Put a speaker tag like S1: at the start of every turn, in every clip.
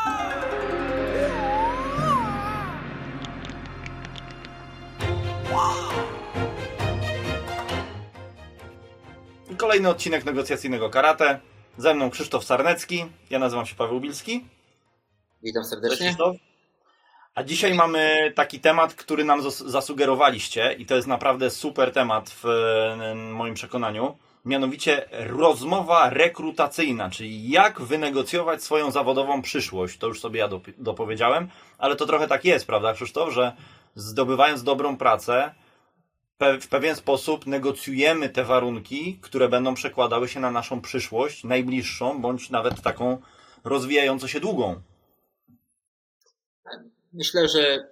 S1: I kolejny odcinek negocjacyjnego karate. Ze mną Krzysztof Sarnecki. Ja nazywam się Paweł Bilski.
S2: Witam serdecznie.
S1: Cześć, Krzysztof. A dzisiaj mamy taki temat, który nam zasugerowaliście i to jest naprawdę super temat w moim przekonaniu. Mianowicie rozmowa rekrutacyjna, czyli jak wynegocjować swoją zawodową przyszłość. To już sobie ja dopowiedziałem, ale to trochę tak jest, prawda, Krzysztof, że zdobywając dobrą pracę, w pewien sposób negocjujemy te warunki, które będą przekładały się na naszą przyszłość, najbliższą, bądź nawet taką rozwijającą się długą.
S2: Myślę, że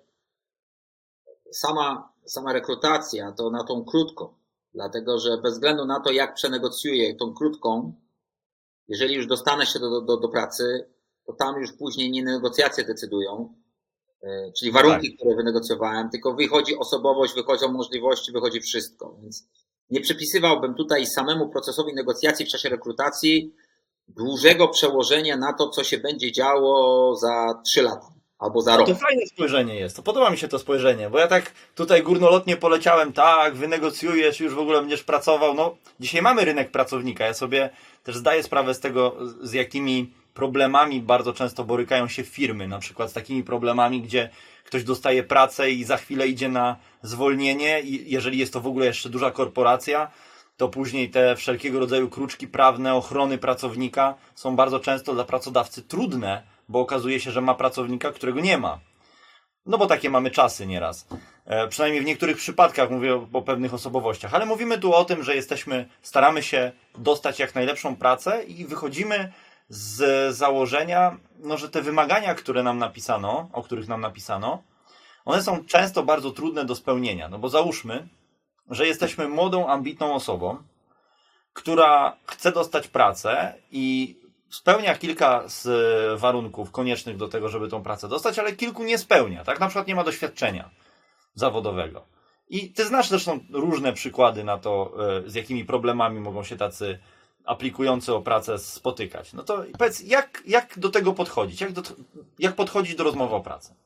S2: sama rekrutacja to na tą krótką, dlatego że bez względu na to, jak przenegocjuję tą krótką, jeżeli już dostanę się do pracy, to tam już później nie negocjacje decydują, czyli warunki, tak, które wynegocjowałem, tylko wychodzi osobowość, wychodzą możliwości, wychodzi wszystko. Więc nie przypisywałbym tutaj samemu procesowi negocjacji w czasie rekrutacji dużego przełożenia na to, co się będzie działo za 3 lata. Albo za rok.
S1: To fajne spojrzenie jest, to podoba mi się to spojrzenie, bo ja tak tutaj górnolotnie poleciałem, tak, wynegocjujesz, już w ogóle będziesz pracował. No, dzisiaj mamy rynek pracownika, ja sobie też zdaję sprawę z tego, z jakimi problemami bardzo często borykają się firmy, na przykład z takimi problemami, gdzie ktoś dostaje pracę i za chwilę idzie na zwolnienie i jeżeli jest to w ogóle jeszcze duża korporacja, to później te wszelkiego rodzaju kruczki prawne, ochrony pracownika są bardzo często dla pracodawcy trudne, bo okazuje się, że ma pracownika, którego nie ma. No bo takie mamy czasy nieraz. Przynajmniej w niektórych przypadkach mówię o pewnych osobowościach. Ale mówimy tu o tym, że staramy się dostać jak najlepszą pracę i wychodzimy z założenia, no, że te wymagania, które nam napisano, o których nam napisano, one są często bardzo trudne do spełnienia. No bo załóżmy, że jesteśmy młodą, ambitną osobą, która chce dostać pracę i spełnia kilka z warunków koniecznych do tego, żeby tą pracę dostać, ale kilku nie spełnia. Tak, na przykład nie ma doświadczenia zawodowego. I ty znasz zresztą różne przykłady na to, z jakimi problemami mogą się tacy aplikujący o pracę spotykać. No to powiedz, jak do tego podchodzić? Jak podchodzić do rozmowy o pracę?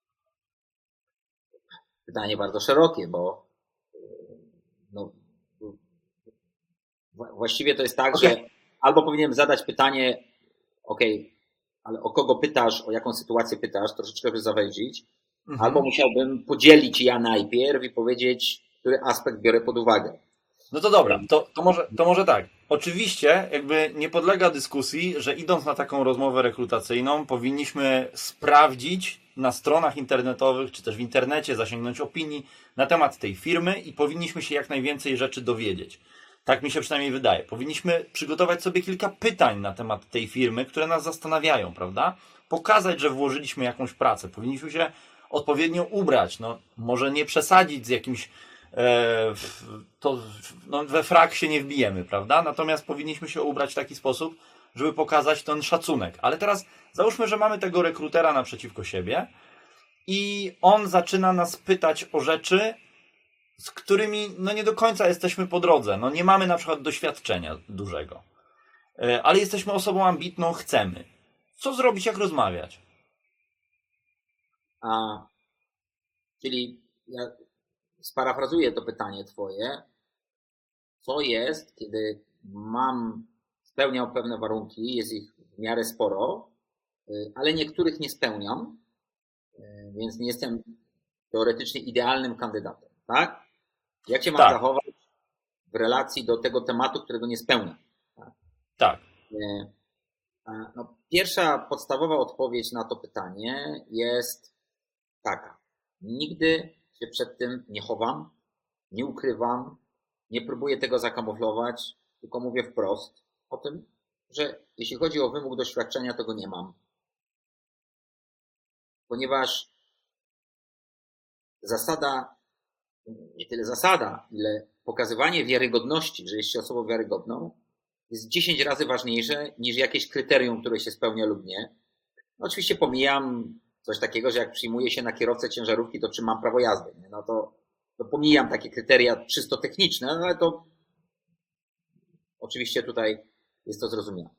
S2: Pytanie bardzo szerokie, bo no, właściwie to jest tak, że albo powinienem zadać pytanie, ale o kogo pytasz, o jaką sytuację pytasz, troszeczkę by zawęzić, albo musiałbym podzielić ja najpierw i powiedzieć, który aspekt biorę pod uwagę.
S1: No to dobra, to może tak. Oczywiście jakby nie podlega dyskusji, że idąc na taką rozmowę rekrutacyjną powinniśmy sprawdzić na stronach internetowych, czy też w internecie zasięgnąć opinii na temat tej firmy i powinniśmy się jak najwięcej rzeczy dowiedzieć. Tak mi się przynajmniej wydaje. Powinniśmy przygotować sobie kilka pytań na temat tej firmy, które nas zastanawiają, prawda? Pokazać, że włożyliśmy jakąś pracę. Powinniśmy się odpowiednio ubrać. No, może nie przesadzić z jakimś... we frak się nie wbijemy, prawda? Natomiast powinniśmy się ubrać w taki sposób, żeby pokazać ten szacunek. Ale teraz załóżmy, że mamy tego rekrutera naprzeciwko siebie i on zaczyna nas pytać o rzeczy, z którymi no nie do końca jesteśmy po drodze. No nie mamy na przykład doświadczenia dużego. Ale jesteśmy osobą ambitną, chcemy. Co zrobić, jak rozmawiać?
S2: Czyli ja sparafrazuję to pytanie twoje. Co jest, kiedy spełniam pewne warunki, jest ich w miarę sporo, ale niektórych nie spełniam, więc nie jestem teoretycznie idealnym kandydatem, tak? Jak się mam zachować w relacji do tego tematu, którego nie spełniam?
S1: Tak.
S2: No, pierwsza podstawowa odpowiedź na to pytanie jest taka. Nigdy się przed tym nie chowam, nie ukrywam, nie próbuję tego zakamuflować, tylko mówię wprost o tym, że jeśli chodzi o wymóg doświadczenia, to go nie mam. Ponieważ nie tyle zasada, ile pokazywanie wiarygodności, że jest się osobą wiarygodną, jest 10 razy ważniejsze niż jakieś kryterium, które się spełnia lub nie. No, oczywiście pomijam coś takiego, że jak przyjmuje się na kierowcę ciężarówki, to czy mam prawo jazdy. Nie? No to pomijam takie kryteria czysto techniczne, ale to oczywiście tutaj jest to zrozumiałe.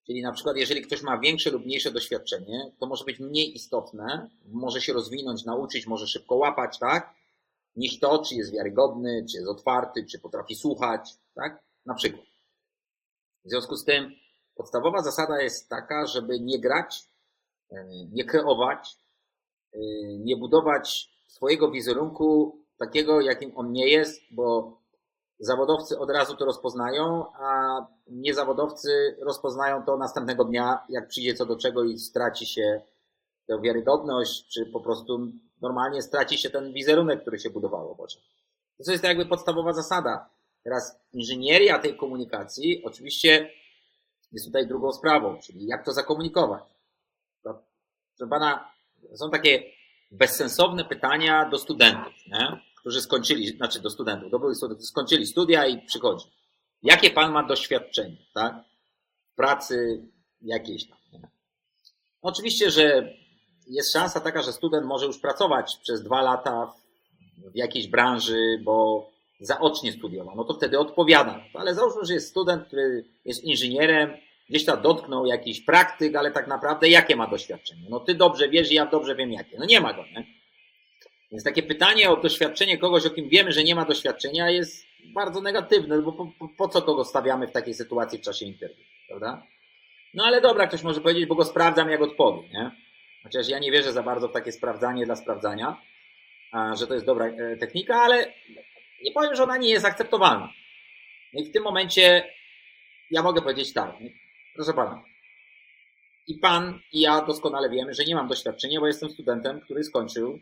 S2: Czyli na przykład, jeżeli ktoś ma większe lub mniejsze doświadczenie, to może być mniej istotne, może się rozwinąć, nauczyć, może szybko łapać, tak? Niż to, czy jest wiarygodny, czy jest otwarty, czy potrafi słuchać, tak? Na przykład. W związku z tym podstawowa zasada jest taka, żeby nie grać, nie kreować, nie budować swojego wizerunku takiego, jakim on nie jest, bo zawodowcy od razu to rozpoznają, a niezawodowcy rozpoznają to następnego dnia, jak przyjdzie co do czego i straci się tę wiarygodność, czy po prostu normalnie straci się ten wizerunek, który się budowało w oczach. To jest jakby podstawowa zasada. Teraz inżynieria tej komunikacji oczywiście jest tutaj drugą sprawą, czyli jak to zakomunikować. Proszę pana, są takie bezsensowne pytania do studentów, nie? Którzy skończyli, do studentów, skończyli studia i przychodzi. Jakie pan ma doświadczenie, tak? Pracy jakiejś tam, nie? Oczywiście, że jest szansa taka, że student może już pracować przez 2 lata w jakiejś branży, bo zaocznie studiował. No to wtedy odpowiada. Ale załóżmy, że jest student, który jest inżynierem, gdzieś tam dotknął jakiś praktyk, ale tak naprawdę jakie ma doświadczenie? No ty dobrze wiesz i ja dobrze wiem jakie. No nie ma go, nie? Więc takie pytanie o doświadczenie kogoś, o kim wiemy, że nie ma doświadczenia, jest bardzo negatywne, bo po co kogo stawiamy w takiej sytuacji w czasie interwiu, prawda? No ale dobra, ktoś może powiedzieć, bo go sprawdzam, jak odpowie, nie? Chociaż ja nie wierzę za bardzo w takie sprawdzanie dla sprawdzania, że to jest dobra technika, ale nie powiem, że ona nie jest akceptowalna. No i w tym momencie ja mogę powiedzieć tak, proszę pana, i pan, i ja doskonale wiemy, że nie mam doświadczenia, bo jestem studentem, który skończył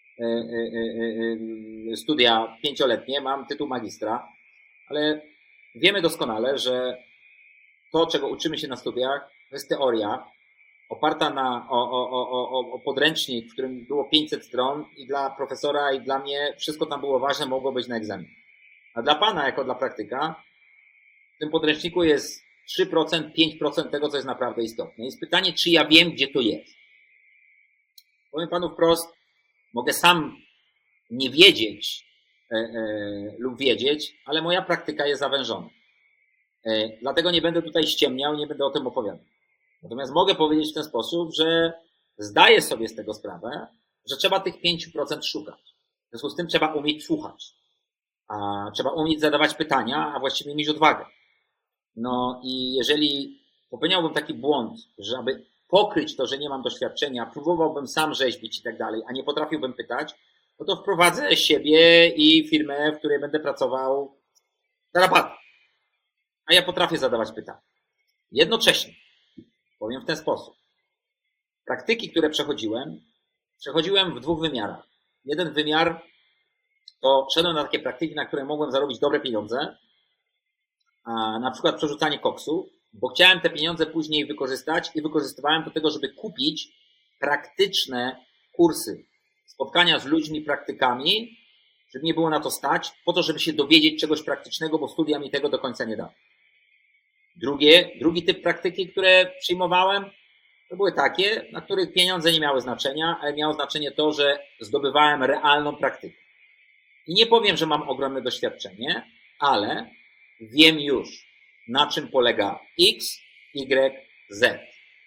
S2: studia 5-letnie, mam tytuł magistra, ale wiemy doskonale, że to, czego uczymy się na studiach, to jest teoria oparta o podręcznik, w którym było 500 stron i dla profesora i dla mnie wszystko tam było ważne, mogło być na egzamin. A dla pana, jako dla praktyka, w tym podręczniku jest 3%, 5% tego, co jest naprawdę istotne. Jest pytanie, czy ja wiem, gdzie to jest. Powiem panu wprost, mogę sam nie wiedzieć lub wiedzieć, ale moja praktyka jest zawężona. Dlatego nie będę tutaj ściemniał, nie będę o tym opowiadał. Natomiast mogę powiedzieć w ten sposób, że zdaję sobie z tego sprawę, że trzeba tych 5% szukać. W związku z tym trzeba umieć słuchać. Trzeba umieć zadawać pytania, a właściwie mieć odwagę. No i jeżeli popełniałbym taki błąd, że aby pokryć to, że nie mam doświadczenia, próbowałbym sam rzeźbić i tak dalej, a nie potrafiłbym pytać, no to wprowadzę siebie i firmę, w której będę pracował tarapat. A ja potrafię zadawać pytania. Jednocześnie, powiem w ten sposób, praktyki, które przechodziłem w 2 wymiarach. Jeden wymiar to szedłem na takie praktyki, na które mogłem zarobić dobre pieniądze, na przykład przerzucanie koksu, bo chciałem te pieniądze później wykorzystać i wykorzystywałem do tego, żeby kupić praktyczne kursy, spotkania z ludźmi, praktykami, żeby nie było na to stać, po to, żeby się dowiedzieć czegoś praktycznego, bo studia mi tego do końca nie dały. Drugi typ praktyki, które przyjmowałem, to były takie, na których pieniądze nie miały znaczenia, ale miało znaczenie to, że zdobywałem realną praktykę. I nie powiem, że mam ogromne doświadczenie, ale wiem już, na czym polega X, Y, Z.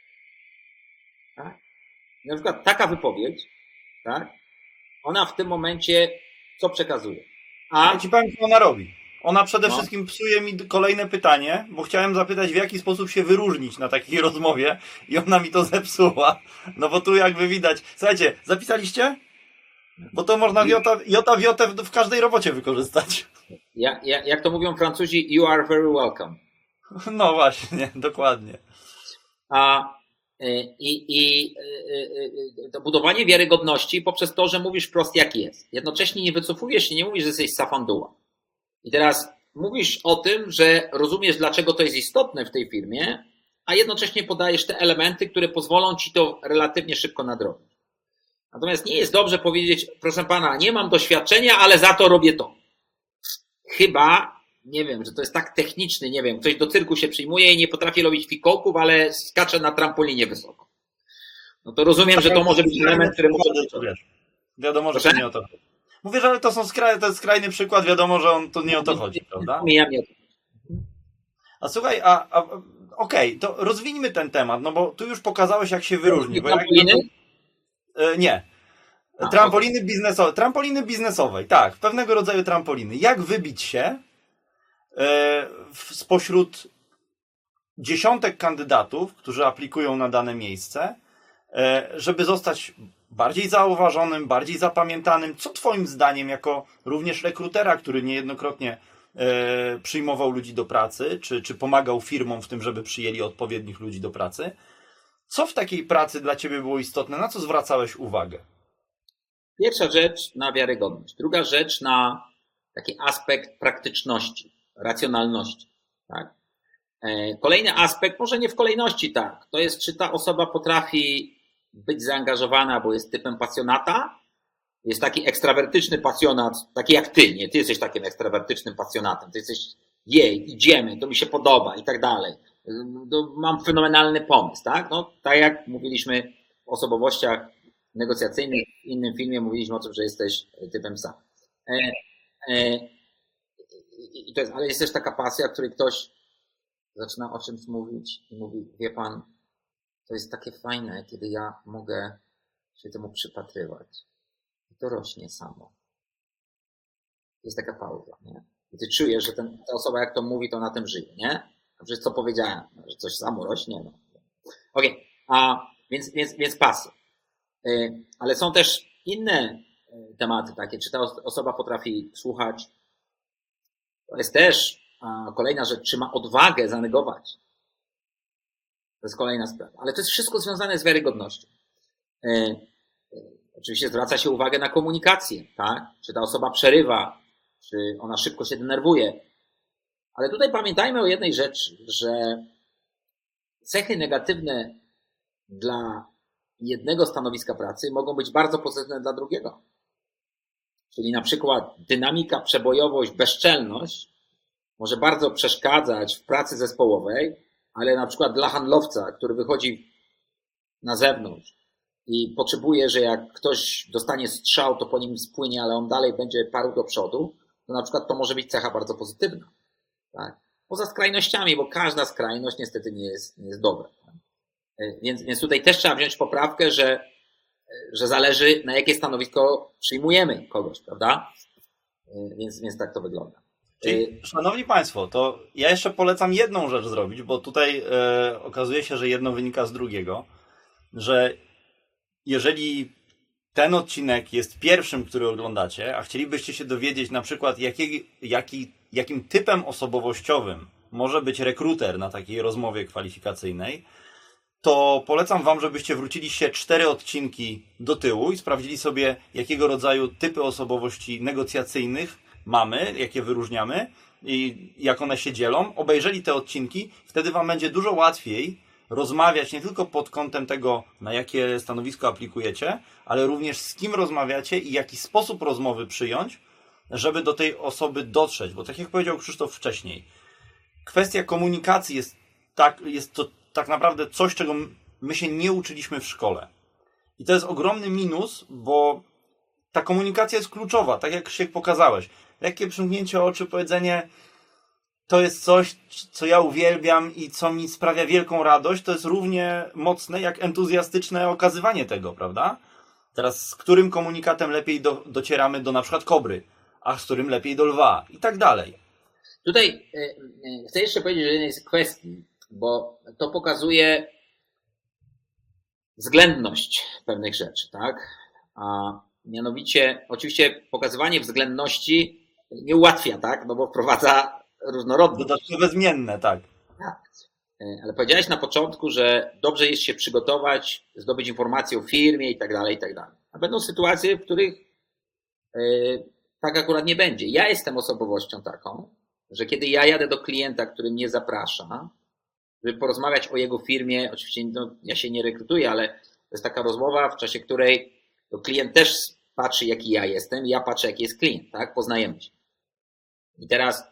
S2: Tak? Na przykład taka wypowiedź, tak? Ona w tym momencie co przekazuje?
S1: Ja ci powiem, co ona robi. Ona przede wszystkim psuje mi kolejne pytanie, bo chciałem zapytać, w jaki sposób się wyróżnić na takiej rozmowie i ona mi to zepsuła. No bo tu jakby widać. Słuchajcie, zapisaliście? Bo to można jota w każdej robocie wykorzystać.
S2: Jak to mówią Francuzi, you are very welcome.
S1: No właśnie, dokładnie.
S2: To budowanie wiarygodności poprzez to, że mówisz wprost jak jest. Jednocześnie nie wycofujesz się, nie mówisz, że jesteś safanduła. I teraz mówisz o tym, że rozumiesz, dlaczego to jest istotne w tej firmie, a jednocześnie podajesz te elementy, które pozwolą ci to relatywnie szybko nadrobić. Natomiast nie jest dobrze powiedzieć, proszę pana, nie mam doświadczenia, ale za to robię to. Chyba, nie wiem, że to jest tak techniczny, nie wiem, ktoś do cyrku się przyjmuje i nie potrafi robić fikołków, ale skacze na trampolinie wysoko. No to rozumiem, że to może być element, który może być.
S1: Wiadomo, że to nie o to chodzi. Mówię, że to jest skrajny przykład, wiadomo, że on to nie o to chodzi, prawda? A słuchaj, okej, to rozwijmy ten temat, no bo tu już pokazałeś, jak się wyróżni. Bo nie. Trampoliny biznesowe, tak, pewnego rodzaju trampoliny. Jak wybić się spośród dziesiątek kandydatów, którzy aplikują na dane miejsce, żeby zostać bardziej zauważonym, bardziej zapamiętanym? Co twoim zdaniem, jako również rekrutera, który niejednokrotnie przyjmował ludzi do pracy, czy pomagał firmom w tym, żeby przyjęli odpowiednich ludzi do pracy, co w takiej pracy dla ciebie było istotne? Na co zwracałeś uwagę?
S2: Pierwsza rzecz na wiarygodność. Druga rzecz na taki aspekt praktyczności, racjonalności. Tak? Kolejny aspekt, może nie w kolejności, tak, to jest, czy ta osoba potrafi być zaangażowana, bo jest typem pasjonata. Jest taki ekstrawertyczny pasjonat, taki jak ty, nie? Ty jesteś takim ekstrawertycznym pasjonatem. Ty jesteś, idziemy, to mi się podoba i tak dalej. Mam fenomenalny pomysł, tak? No, tak jak mówiliśmy o osobowościach negocjacyjnych, w innym filmie mówiliśmy o tym, że jesteś typem psa. I to jest, ale jest też taka pasja, w której ktoś zaczyna o czymś mówić i mówi, wie pan, to jest takie fajne, kiedy ja mogę się temu przypatrywać. I to rośnie samo. Jest taka pauza, nie? I ty czujesz, że ta osoba jak to mówi, to na tym żyje, nie? A przecież co powiedziałem? Że coś samo rośnie? No. Okej, więc pasja. Ale są też inne tematy takie, czy ta osoba potrafi słuchać. To jest też kolejna rzecz, czy ma odwagę zanegować. To jest kolejna sprawa. Ale to jest wszystko związane z wiarygodnością. Oczywiście zwraca się uwagę na komunikację, tak? Czy ta osoba przerywa, czy ona szybko się denerwuje. Ale tutaj pamiętajmy o jednej rzeczy, że cechy negatywne dla jednego stanowiska pracy mogą być bardzo pozytywne dla drugiego. Czyli na przykład dynamika, przebojowość, bezczelność może bardzo przeszkadzać w pracy zespołowej, ale na przykład dla handlowca, który wychodzi na zewnątrz i potrzebuje, że jak ktoś dostanie strzał, to po nim spłynie, ale on dalej będzie parł do przodu, to na przykład to może być cecha bardzo pozytywna. Tak? Poza skrajnościami, bo każda skrajność niestety nie jest dobra. Tak? Więc tutaj też trzeba wziąć poprawkę, że zależy, na jakie stanowisko przyjmujemy kogoś, prawda? Więc tak to wygląda.
S1: Czyli, szanowni Państwo, to ja jeszcze polecam jedną rzecz zrobić, bo tutaj okazuje się, że jedno wynika z drugiego, że jeżeli ten odcinek jest pierwszym, który oglądacie, a chcielibyście się dowiedzieć na przykład jakim typem osobowościowym może być rekruter na takiej rozmowie kwalifikacyjnej, to polecam Wam, żebyście wrócili się 4 odcinki do tyłu i sprawdzili sobie, jakiego rodzaju typy osobowości negocjacyjnych mamy, jakie wyróżniamy i jak one się dzielą. Obejrzeli te odcinki, wtedy Wam będzie dużo łatwiej rozmawiać nie tylko pod kątem tego, na jakie stanowisko aplikujecie, ale również z kim rozmawiacie i jaki sposób rozmowy przyjąć, żeby do tej osoby dotrzeć. Bo tak jak powiedział Krzysztof wcześniej, kwestia komunikacji jest to tak naprawdę coś, czego my się nie uczyliśmy w szkole. I to jest ogromny minus, bo ta komunikacja jest kluczowa, tak jak się pokazałeś. Lekkie przymknięcie oczu, powiedzenie, to jest coś, co ja uwielbiam i co mi sprawia wielką radość, to jest równie mocne jak entuzjastyczne okazywanie tego, prawda? Teraz z którym komunikatem lepiej docieramy do na przykład kobry, a z którym lepiej do lwa i tak dalej.
S2: Tutaj chcę jeszcze powiedzieć o jednej z kwestii, bo to pokazuje względność pewnych rzeczy, tak? A mianowicie, oczywiście pokazywanie względności nie ułatwia, tak? No bo wprowadza różnorodność.
S1: Dodatkowe zmienne, tak.
S2: Tak. Ale powiedziałeś na początku, że dobrze jest się przygotować, zdobyć informacje o firmie i tak dalej, i tak dalej. A będą sytuacje, w których tak akurat nie będzie. Ja jestem osobowością taką, że kiedy ja jadę do klienta, który mnie zaprasza, żeby porozmawiać o jego firmie, oczywiście ja się nie rekrutuję, ale to jest taka rozmowa, w czasie której to klient też patrzy, jaki ja jestem, ja patrzę, jaki jest klient, tak? Poznajemy się. I teraz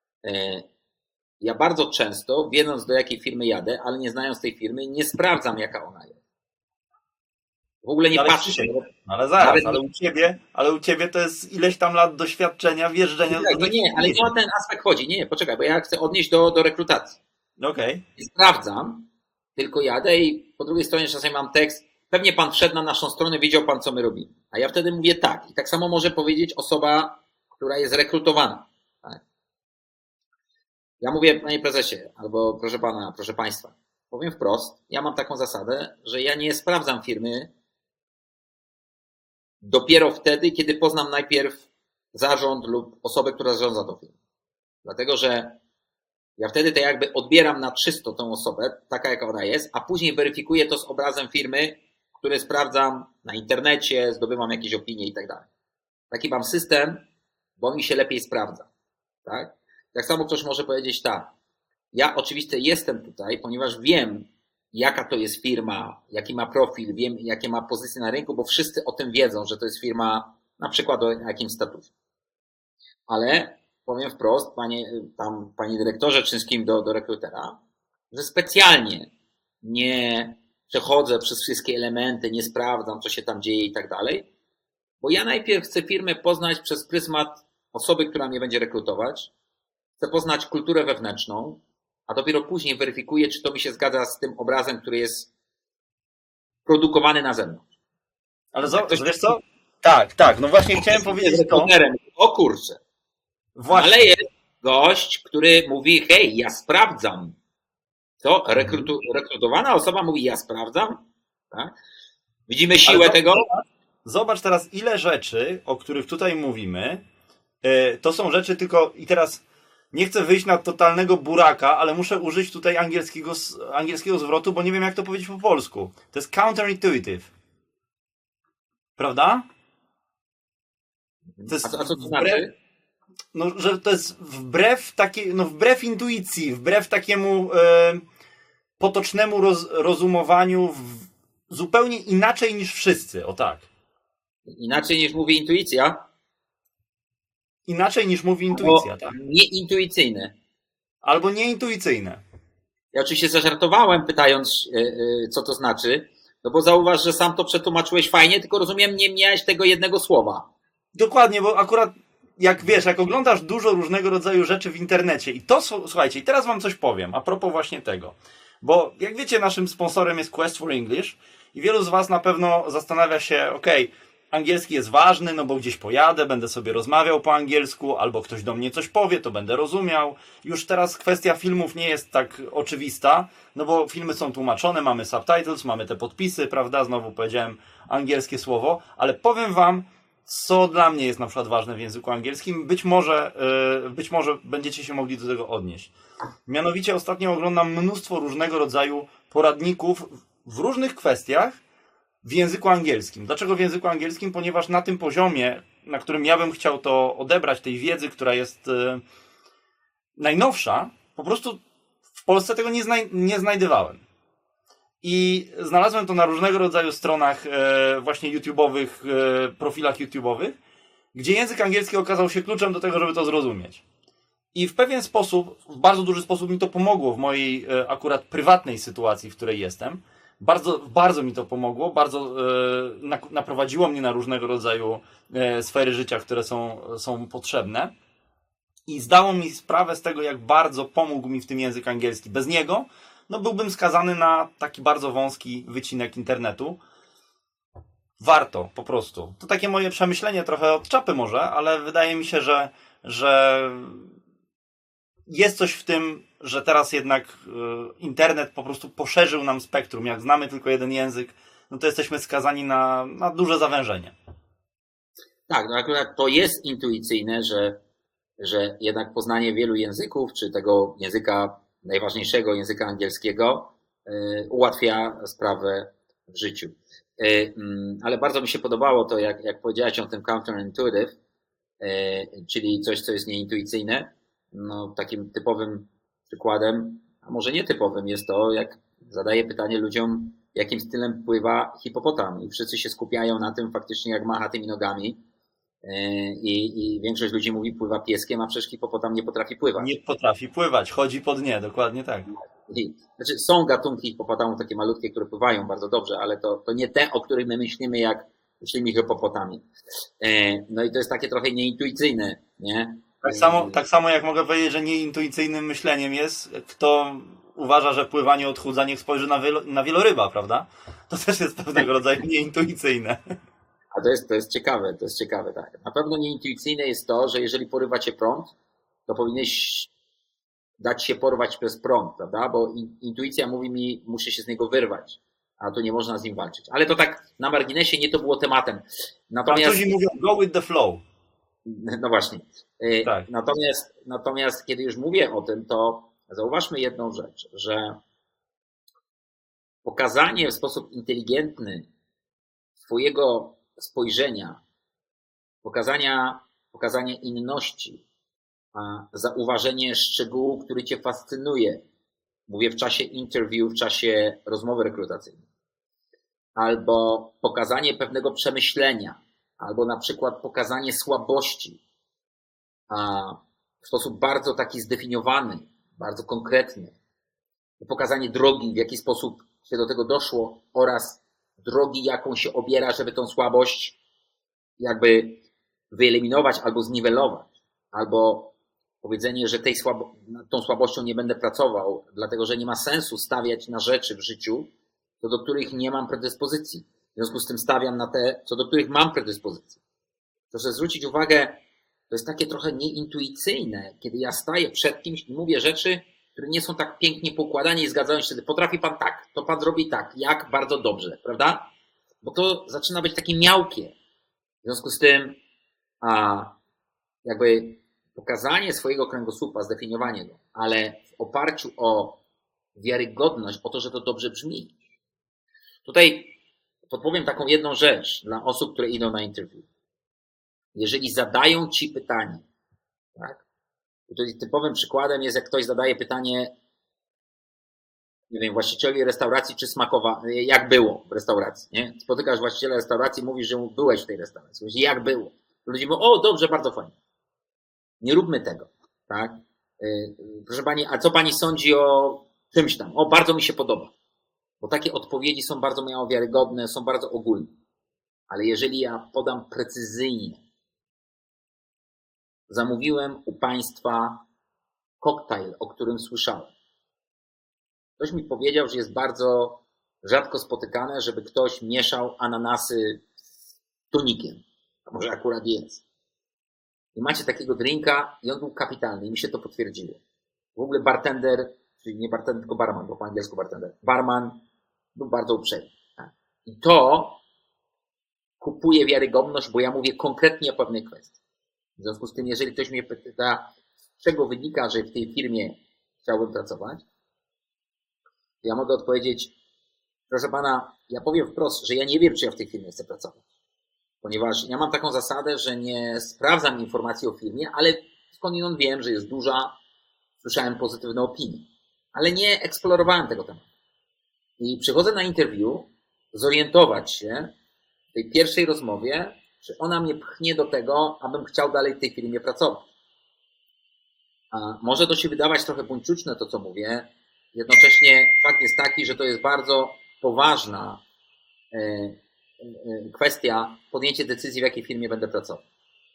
S2: ja bardzo często, wiedząc do jakiej firmy jadę, ale nie znając tej firmy, nie sprawdzam, jaka ona jest. W ogóle nie
S1: Ale
S2: patrzę.
S1: Krzysiek, ale zaraz,
S2: Nawet
S1: ale u ciebie to jest ileś tam lat doświadczenia, wjeżdżenia do takich
S2: nie, ale nie o ten aspekt chodzi. Nie, poczekaj, bo ja chcę odnieść do rekrutacji.
S1: Okej.
S2: Sprawdzam, tylko jadę i po drugiej stronie czasami mam tekst. Pewnie pan wszedł na naszą stronę, wiedział pan, co my robimy. A ja wtedy mówię tak. I tak samo może powiedzieć osoba, która jest rekrutowana. Tak? Ja mówię, panie prezesie, albo proszę pana, proszę państwa, powiem wprost, ja mam taką zasadę, że ja nie sprawdzam firmy dopiero wtedy, kiedy poznam najpierw zarząd lub osobę, która zarządza tą firmą. Dlatego, że ja wtedy to jakby odbieram na czysto tą osobę, taka jaka ona jest, a później weryfikuję to z obrazem firmy, który sprawdzam na internecie, zdobywam jakieś opinie i tak dalej. Taki mam system, bo mi się lepiej sprawdza. Tak? Tak samo ktoś może powiedzieć tak. Ja oczywiście jestem tutaj, ponieważ wiem, jaka to jest firma, jaki ma profil, wiem, jakie ma pozycje na rynku, bo wszyscy o tym wiedzą, że to jest firma na przykład o jakimś statusie. Ale powiem wprost, panie dyrektorze, czy z kim do rekrutera, że specjalnie nie przechodzę przez wszystkie elementy, nie sprawdzam, co się tam dzieje i tak dalej, bo ja najpierw chcę firmę poznać przez pryzmat osoby, która mnie będzie rekrutować, chcę poznać kulturę wewnętrzną, a dopiero później weryfikuję, czy to mi się zgadza z tym obrazem, który jest produkowany na zewnątrz.
S1: Ale wiesz co? Tak, no właśnie chciałem powiedzieć to.
S2: O kurczę.
S1: Właśnie.
S2: Ale jest gość, który mówi, hej, ja sprawdzam. To rekrutowana osoba mówi, ja sprawdzam. Tak? Widzimy siłę tego.
S1: Zobacz teraz, ile rzeczy, o których tutaj mówimy, to są rzeczy tylko, i teraz nie chcę wyjść na totalnego buraka, ale muszę użyć tutaj angielskiego zwrotu, bo nie wiem, jak to powiedzieć po polsku. To jest counterintuitive. Prawda?
S2: A co to znaczy?
S1: No, że to jest wbrew intuicji, wbrew takiemu potocznemu rozumowaniu zupełnie inaczej niż wszyscy, o tak.
S2: Inaczej niż mówi intuicja?
S1: Inaczej niż mówi intuicja, tak.
S2: Nieintuicyjne.
S1: Albo nieintuicyjne.
S2: Ja oczywiście zażartowałem, pytając, co to znaczy, no bo zauważ, że sam to przetłumaczyłeś fajnie, tylko rozumiem, nie miałeś tego jednego słowa.
S1: Dokładnie, bo akurat jak wiesz, jak oglądasz dużo różnego rodzaju rzeczy w internecie i to, słuchajcie, i teraz wam coś powiem a propos właśnie tego, bo jak wiecie, naszym sponsorem jest Quest for English i wielu z was na pewno zastanawia się, okej, angielski jest ważny, no bo gdzieś pojadę, będę sobie rozmawiał po angielsku, albo ktoś do mnie coś powie, to będę rozumiał. Już teraz kwestia filmów nie jest tak oczywista, no bo filmy są tłumaczone, mamy subtitles, mamy te podpisy, prawda, znowu powiedziałem angielskie słowo, ale powiem wam, co dla mnie jest na przykład ważne w języku angielskim, być może będziecie się mogli do tego odnieść. Mianowicie ostatnio oglądam mnóstwo różnego rodzaju poradników w różnych kwestiach w języku angielskim. Dlaczego w języku angielskim? Ponieważ na tym poziomie, na którym ja bym chciał to odebrać, tej wiedzy, która jest najnowsza, po prostu w Polsce tego nie znajdowałem. I znalazłem to na różnego rodzaju stronach właśnie YouTube'owych, profilach YouTube'owych, gdzie język angielski okazał się kluczem do tego, żeby to zrozumieć. I w pewien sposób, w bardzo duży sposób mi to pomogło w mojej akurat prywatnej sytuacji, w której jestem. Bardzo mi to pomogło, bardzo naprowadziło mnie na różnego rodzaju sfery życia, które są potrzebne. I zdało mi sprawę z tego, jak bardzo pomógł mi w tym język angielski. Bez niego no byłbym skazany na taki bardzo wąski wycinek internetu. Warto, po prostu. To takie moje przemyślenie, trochę od czapy może, ale wydaje mi się, że jest coś w tym, że teraz jednak internet po prostu poszerzył nam spektrum. Jak znamy tylko jeden język, no to jesteśmy skazani na duże zawężenie.
S2: Tak, no akurat to jest intuicyjne, że jednak poznanie wielu języków, czy tego języka, najważniejszego języka angielskiego, ułatwia sprawę w życiu. Ale bardzo mi się podobało to, jak powiedziałeś o tym counterintuitive, czyli coś, co jest nieintuicyjne. No, takim typowym przykładem, a może nie typowym, jest to, jak zadaję pytanie ludziom, jakim stylem pływa hipopotam. I wszyscy się skupiają na tym faktycznie, jak macha tymi nogami. I większość ludzi mówi pływa pieskiem, a przecież hipopotam nie potrafi pływać.
S1: Nie potrafi pływać, chodzi po dnie, dokładnie tak.
S2: Znaczy, są gatunki hipopotamów takie malutkie, które pływają bardzo dobrze, ale to nie te, o których my myślimy, jak myślimy hipopotamie. No i to jest takie trochę nieintuicyjne, nie?
S1: Tak samo jak mogę powiedzieć, że nieintuicyjnym myśleniem jest, kto uważa, że pływanie odchudza, niech spojrzy na wieloryba, prawda? To też jest pewnego rodzaju nieintuicyjne.
S2: A to jest ciekawe, tak. Na pewno nieintuicyjne jest to, że jeżeli porywa cię prąd, to powinieneś dać się porwać przez prąd, prawda? Bo intuicja mówi mi, muszę się z niego wyrwać, a tu nie można z nim walczyć. Ale to tak na marginesie, nie to było tematem. Natomiast
S1: Francuzi mówią go with the flow.
S2: No właśnie.
S1: Tak.
S2: Natomiast kiedy już mówię o tym, to zauważmy jedną rzecz, że pokazanie w sposób inteligentny swojego spojrzenia, pokazanie inności, zauważenie szczegółu, który cię fascynuje, mówię w czasie interview, w czasie rozmowy rekrutacyjnej, albo pokazanie pewnego przemyślenia, albo na przykład pokazanie słabości w sposób bardzo taki zdefiniowany, bardzo konkretny, pokazanie drogi, w jaki sposób się do tego doszło oraz drogi, jaką się obiera, żeby tą słabość jakby wyeliminować albo zniwelować, albo powiedzenie, że tą słabością nie będę pracował, dlatego że nie ma sensu stawiać na rzeczy w życiu, co do których nie mam predyspozycji. W związku z tym stawiam na te, co do których mam predyspozycję. Proszę zwrócić uwagę, to jest takie trochę nieintuicyjne, kiedy ja staję przed kimś i mówię rzeczy, które nie są tak pięknie poukładane i zgadzają się wtedy. Potrafi pan tak, to pan zrobi tak, jak bardzo dobrze, prawda? Bo to zaczyna być takie miałkie. W związku z tym jakby pokazanie swojego kręgosłupa, zdefiniowanie go, ale w oparciu o wiarygodność, o to, że to dobrze brzmi. Tutaj podpowiem taką jedną rzecz dla osób, które idą na interview. Jeżeli zadają ci pytanie, tak? Tutaj typowym przykładem jest, jak ktoś zadaje pytanie, nie wiem, właścicielowi restauracji, czy smakowa, jak było w restauracji, nie? Spotykasz właściciela restauracji, mówisz, że byłeś w tej restauracji. Mówisz, jak było? Ludzie mówią, o, dobrze, bardzo fajnie. Nie róbmy tego, tak? Proszę pani, a co pani sądzi o czymś tam? O, bardzo mi się podoba. Bo takie odpowiedzi są bardzo mało wiarygodne, są bardzo ogólne. Ale jeżeli ja podam precyzyjnie, zamówiłem u państwa koktajl, o którym słyszałem. Ktoś mi powiedział, że jest bardzo rzadko spotykane, żeby ktoś mieszał ananasy z tonikiem. A może akurat jest. I macie takiego drinka i on był kapitalny i mi się to potwierdziło. W ogóle bartender, czyli nie bartender, tylko barman, bo po angielsku bartender. Barman był bardzo uprzejmy. Tak? I to kupuje wiarygodność, bo ja mówię konkretnie o pewnej kwestii. W związku z tym, jeżeli ktoś mnie pyta, z czego wynika, że w tej firmie chciałbym pracować, to ja mogę odpowiedzieć, proszę pana, ja powiem wprost, że ja nie wiem, czy ja w tej firmie chcę pracować. Ponieważ ja mam taką zasadę, że nie sprawdzam informacji o firmie, ale skądinąd wiem, że jest duża, słyszałem pozytywne opinie, ale nie eksplorowałem tego tematu. I przychodzę na interview, zorientować się w tej pierwszej rozmowie, czy ona mnie pchnie do tego, abym chciał dalej w tej firmie pracować. A może to się wydawać trochę buńczuczne to, co mówię. Jednocześnie fakt jest taki, że to jest bardzo poważna kwestia podjęcia decyzji, w jakiej firmie będę pracował.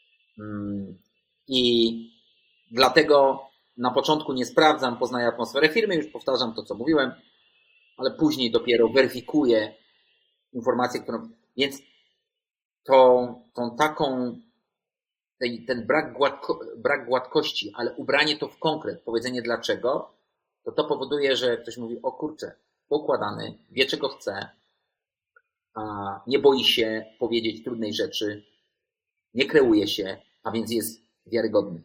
S2: I dlatego na początku nie sprawdzam, poznaję atmosferę firmy, już powtarzam to, co mówiłem, ale później dopiero weryfikuję informację, którą... Więc tą taką, ten brak gładkości, ale ubranie to w konkret, powiedzenie dlaczego, to powoduje, że ktoś mówi, o kurczę, poukładany, wie czego chce, nie boi się powiedzieć trudnej rzeczy, nie kreuje się, a więc jest wiarygodny.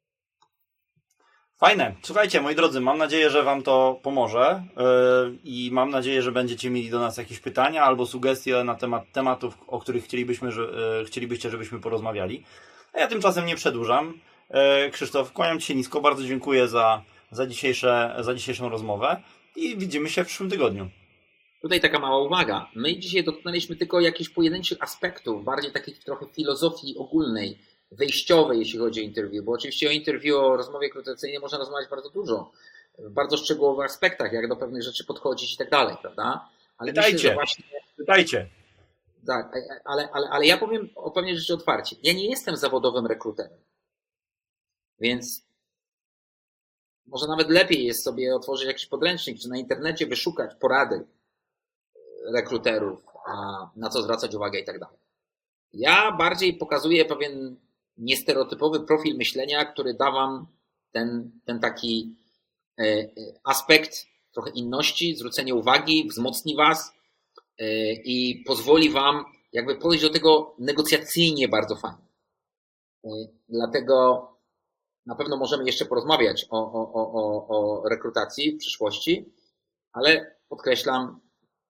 S1: Fajne. Słuchajcie, moi drodzy, mam nadzieję, że wam to pomoże i mam nadzieję, że będziecie mieli do nas jakieś pytania albo sugestie na temat tematów, o których chcielibyście, żebyśmy porozmawiali. A ja tymczasem nie przedłużam. Krzysztof, kłaniam ci się nisko. Bardzo dziękuję za dzisiejszą rozmowę i widzimy się w przyszłym tygodniu.
S2: Tutaj taka mała uwaga. My dzisiaj dotknęliśmy tylko jakichś pojedynczych aspektów, bardziej takich trochę filozofii ogólnej, wejściowej, jeśli chodzi o interview, bo oczywiście o interview, o rozmowie rekrutacyjnej można rozmawiać bardzo dużo, w bardzo szczegółowych aspektach, jak do pewnych rzeczy podchodzić i tak dalej, prawda? Ale
S1: Pytajcie,
S2: myślę, że właśnie...
S1: pytajcie.
S2: Tak, ale ja powiem o pewnej rzeczy otwarcie. Ja nie jestem zawodowym rekruterem, więc może nawet lepiej jest sobie otworzyć jakiś podręcznik, czy na internecie wyszukać porady rekruterów, na co zwracać uwagę i tak dalej. Ja bardziej pokazuję pewien niestereotypowy profil myślenia, który da wam ten taki aspekt trochę inności, zwrócenie uwagi, wzmocni was i pozwoli wam jakby podejść do tego negocjacyjnie bardzo fajnie. Dlatego na pewno możemy jeszcze porozmawiać o rekrutacji w przyszłości, ale podkreślam,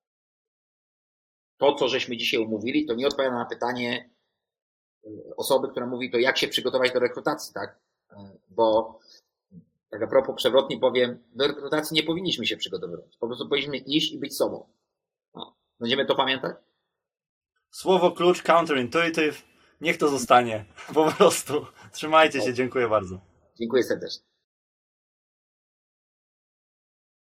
S2: to, co żeśmy dzisiaj umówili, to nie odpowiada na pytanie osoby, która mówi, to jak się przygotować do rekrutacji, tak? Bo tak a propos przewrotnie powiem, do rekrutacji nie powinniśmy się przygotowywać. Po prostu powinniśmy iść i być sobą. No. Będziemy to pamiętać?
S1: Słowo klucz counterintuitive. Niech to zostanie. Po prostu. Trzymajcie się. Dziękuję bardzo.
S2: Dziękuję serdecznie.